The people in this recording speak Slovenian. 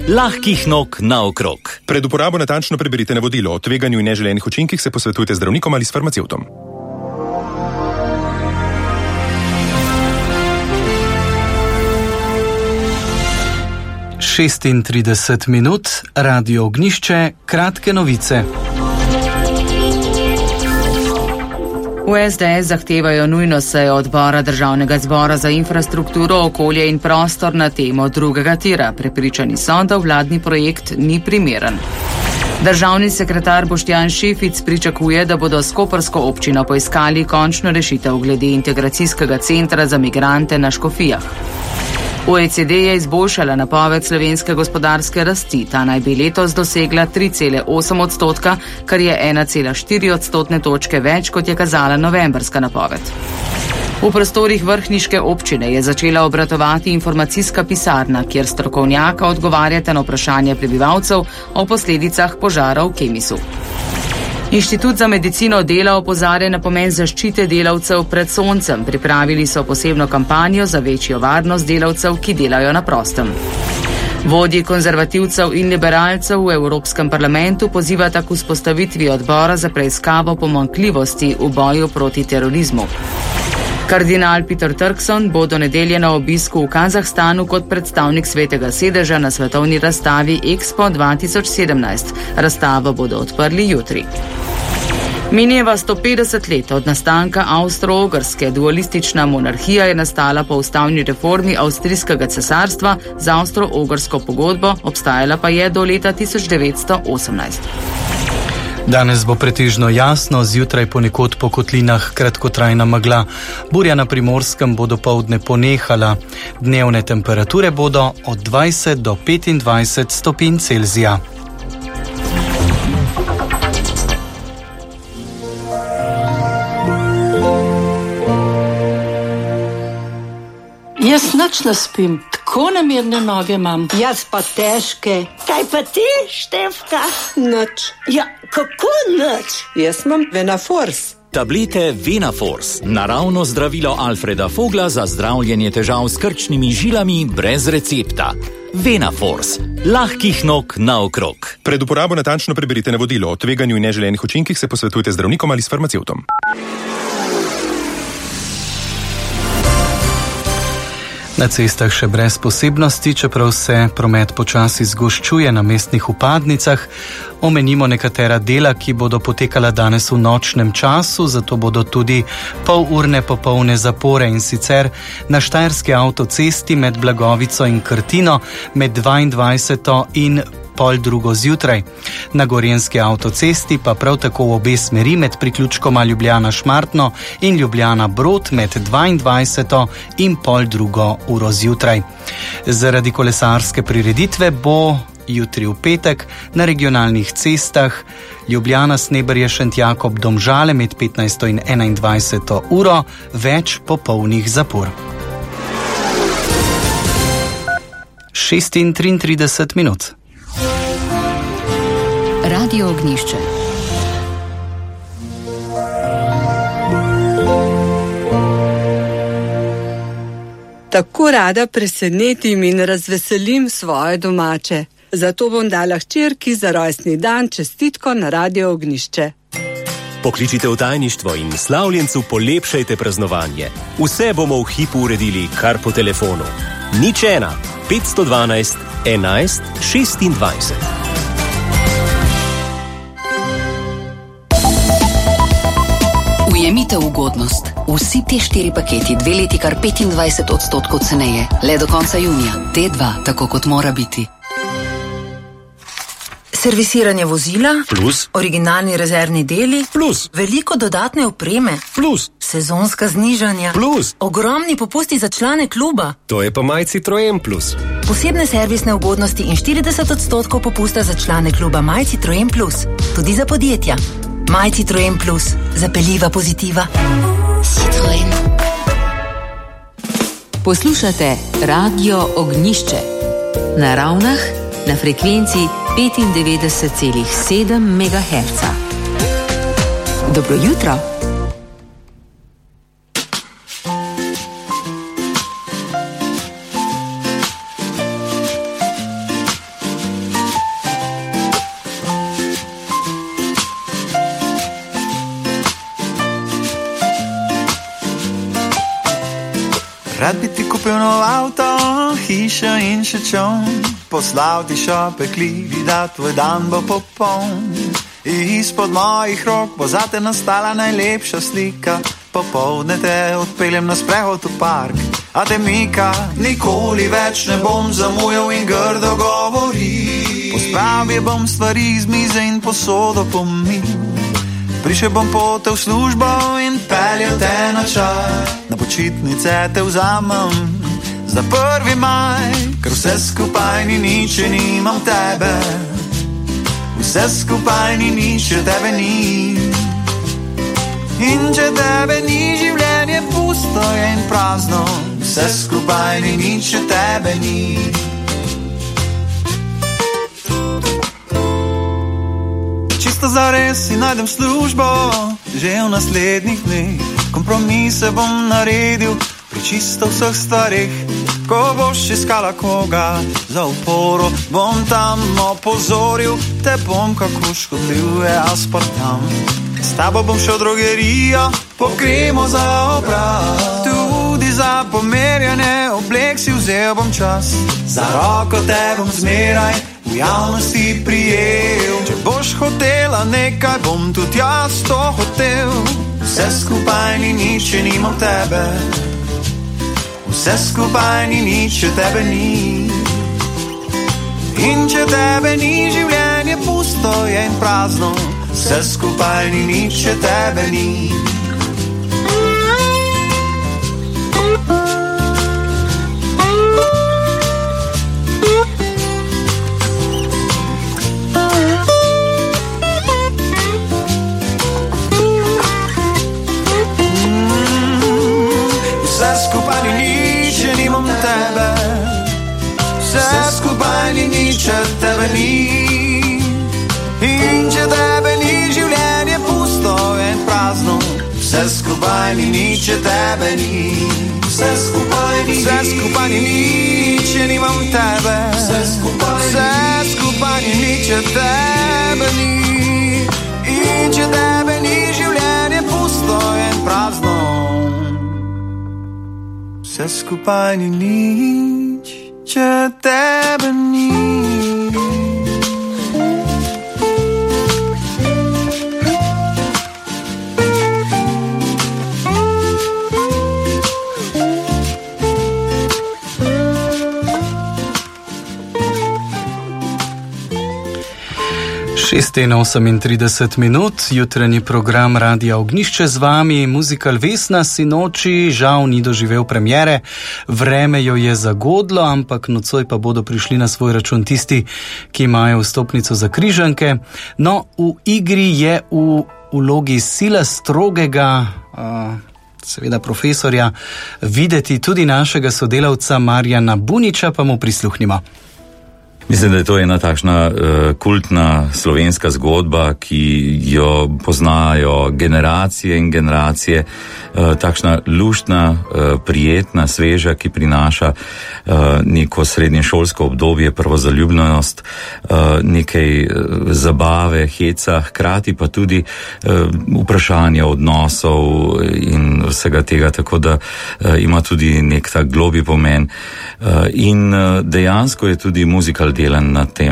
Lahkih nog naokrog. Pred uporabo natančno preberite navodilo. O tveganju in neželenih učinkih se posvetujte z zdravnikom ali s farmacevtom. Šestintrideset minut, Radio Ognjišče, kratke novice. V SDS zahtevajo nujno sejo odbora Državnega zbora za infrastrukturo, okolje in prostor na temo drugega tira. Prepričani so, da vladni projekt ni primeren. Državni sekretar Boštjan Šefic pričakuje, da bodo s koprsko občino poiskali končno rešitev glede integracijskega centra za migrante na Škofijah. OECD je izboljšala napoved slovenske gospodarske rasti. Ta naj bi letos dosegla 3,8%, kar je 1,4 odstotne točke več, kot je kazala novembrska napoved. V prostorih vrhniške občine je začela obratovati informacijska pisarna, kjer strokovnjaka odgovarjata na vprašanje prebivalcev o posledicah požara v Kemisu. Inštitut za medicino dela opozarja na pomen zaščite delavcev pred soncem. Pripravili so posebno kampanjo za večjo varnost delavcev, ki delajo na prostem. Vodji konzervativcev in liberalcev v Evropskem parlamentu pozivata k vzpostavitvi odbora za preiskavo pomanjkljivosti v boju proti terorizmu. Kardinal Peter Turkson bo do nedelje na obisku v Kazahstanu kot predstavnik Svetega sedeža na svetovni razstavi Expo 2017. Razstavo bodo odprli jutri. Mineva 150 let od nastanka Avstro-Ogrske. Dualistična monarhija je nastala po ustavni reformi Avstrijskega cesarstva z Avstro-Ogrsko pogodbo, obstajala pa je do leta 1918. Danes bo pretežno jasno, zjutraj ponekod po kotlinah kratkotrajna megla. Burja na Primorskem bo dopoldne ponehala. Dnevne temperature bodo od 20 do 25 stopinj Celzija. Jaz nič ne spim, tako nemirne noge imam. Jaz pa težke. Kaj pa ti, Štefka? Nič. Ja, kako nič? Jaz imam Venafors. Tablete Venafors, naravno zdravilo Alfreda Fogla za zdravljenje težav s krčnimi žilami brez recepta. Venafors, lahkih nog naokrog. Pred uporabo natančno preberite navodilo. O tveganju in neželenih učinkih se posvetujte z zdravnikom ali s farmacevtom. Na cestah še brez posebnosti, čeprav se promet počasi zgoščuje na mestnih vpadnicah. Omenimo nekatera dela, ki bodo potekala danes v nočnem času, zato bodo tudi polurne popolne zapore, in sicer na Štajerski avtocesti med Blagovico in Krtino med 22. in pol drugo zjutraj. Na Gorenjski avtocesti pa prav tako v obe smeri med priključkoma Ljubljana-Šmartno in Ljubljana-Brod med 22. in pol drugo uro zjutraj. Zaradi kolesarske prireditve bo jutri v petek na regionalnih cestah Ljubljana-Sneberje-Šentjakob-Domžale med 15. in 21. uro več popolnih zapor. 6:33 minut. Radio Ognjišče. Tako rada presenetim in razveselim svoje domače. Zato bom dala hčerki za rojstni dan čestitko na Radio Ognjišče. Pokličite v tajništvo in slavljencu polepšajte praznovanje. Vse bomo v hipu uredili kar po telefonu. 01 512 11 26. Ujemite ugodnost. Vsi te 4 paketi 2 leti kar 25% ceneje. Le do konca junija. T2, tako kot mora biti. Servisiranje vozila, plus, originalni rezervni deli, plus, veliko dodatne opreme, plus, sezonska znižanja, plus, ogromni popusti za člane kluba. To je pa My Citroen Plus. Posebne servisne ugodnosti in 40% popusta za člane kluba My Citroen Plus. Tudi za podjetja. My Citroen Plus. Zapeljiva pozitiva. Citroen. Poslušate Radio Ognjišče. Na Ravnah, na frekvenci 95,7 MHz. Dobro jutro. Rad bi ti kupil nov avto, hišo in še čon, poslal ti šopekli, da tvoj dan bo popoln. Izpod mojih rok bo zate nastala najlepša slika, popoldne te odpeljem na sprehod v park. A te mika, nikoli več ne bom zamujal in grdo govori. Pospravil bom stvari z mize in posodo pomil. Prišel bom pote v službo in peljal te na čaj. Na počitnice te vzamem za 1. maj, ker vse skupaj ni nič, če nimam tebe. Vse skupaj ni nič, če tebe ni. In če tebe ni, življenje pusto je in prazno. Vse skupaj ni nič, če tebe ni. Čisto zares si najdem službo, že v naslednjih dneh. Kompromise bom naredil pri čisto vseh stvarih. Ko boš iskala koga za uporo, bom tam opozoril, te bom kako škodljiv je aspartam. S tabo bom šel v drogerijo, po kremo za obraz, tudi za pomerjanje oblek si vzel bom čas. Za roko te bom zmeraj v javnosti prijel. Če boš hotela nekaj, bom tudi jaz to hotel. Vse skupaj ni nič, če nimam tebe. Vse skupaj ni nič, če tebe ni. In če tebe ni, življenje pusto je in prazno. Vse skupaj ni nič, če tebe ni. Vse skupaj ni nič, če nimam tebe. Vse skupaj ni nič, če tebe ni. In če tebe ni, življenje pusto in prazno. Vse skupaj ni nič, če tebe ni. Vse skupaj ni nič, če nimam tebe. Vse skupaj ni nič, če tebe ni. In če tebe ni, življenje pusto in prazno. Vse skupaj ni nič, če tebe ni. In 38 minut, jutranji program Radia Ognjišče z vami, muzikal Vesna sinoči, žal ni doživel premiere, vreme jo je zagodlo, ampak nocoj pa bodo prišli na svoj račun tisti, ki imajo vstopnico za Križanke. No, v igri je v vlogi sila strogega, seveda profesorja, videti tudi našega sodelavca Marjana Buniča, pa mu prisluhnimo. Mislim, da je to ena takšna kultna slovenska zgodba, ki jo poznajo generacije in generacije, takšna luštna, prijetna, sveža, ki prinaša neko srednješolsko obdobje, prvo zaljubljenost, nekaj zabave, heca, hkrati pa tudi vprašanja odnosov in vsega tega, tako da ima tudi nek tak globlji pomen. In dejansko je tudi muzikal delan na tem.